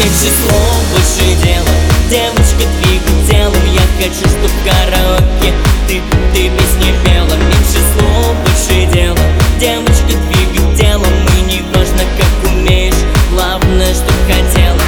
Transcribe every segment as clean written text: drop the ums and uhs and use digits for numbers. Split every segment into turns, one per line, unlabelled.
Меньше слов, больше дела. Девочка, двигай телом. Я хочу, чтоб в караоке ты песни пела. Меньше слов, больше дела. Девочка, двигай телом. И не важно, как умеешь, главное, чтоб хотела.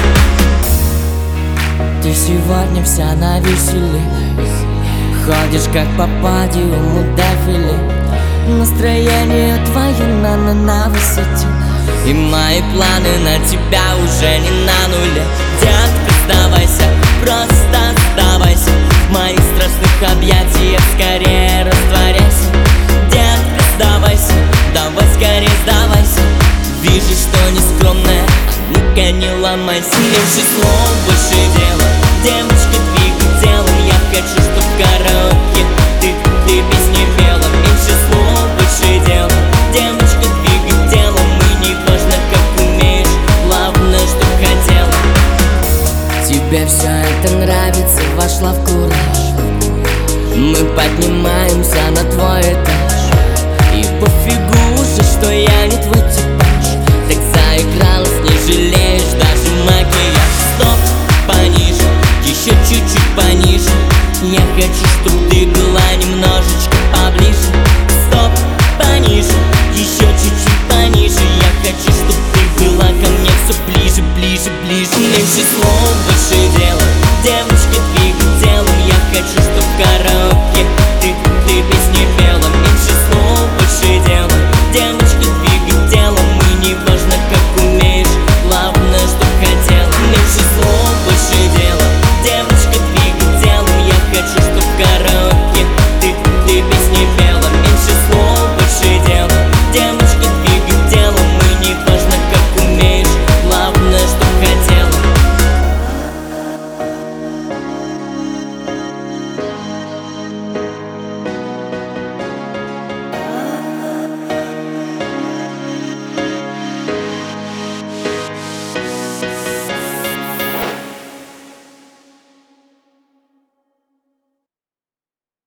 Ты сегодня вся на веселе, ходишь как по подиуму дефиле. Настроение твое на высоте, и мои планы на тебя уже не на нуле. Детка, сдавайся, просто сдавайся. В моих страстных объятиях скорее растворяйся. Детка, сдавайся, давай скорее сдавайся. Вижу, что нескромная, ну-ка не ломайся. Меньше слов, больше дела. Девочка, двигай телом. Я хочу, чтоб в караоке ты песни пела. Меньше слов, больше дела. Девочка, двигай телом. И не важно, как умеешь, главное, чтоб хотела. Тебе все это нравится, вошла в кураж. Мы поднимаемся на твой этаж, и пофигу уже, что я не твой типаж. Так заигралась, не жалеешь даже макияж. Стоп, пониже, еще чуть-чуть пониже. Я хочу, чтоб ты была немножечко поближе. Стоп, пониже, еще чуть-чуть пониже. Я хочу, чтоб ты была ко мне все ближе, ближе, ближе. Меньше слов, больше дела. Девочка,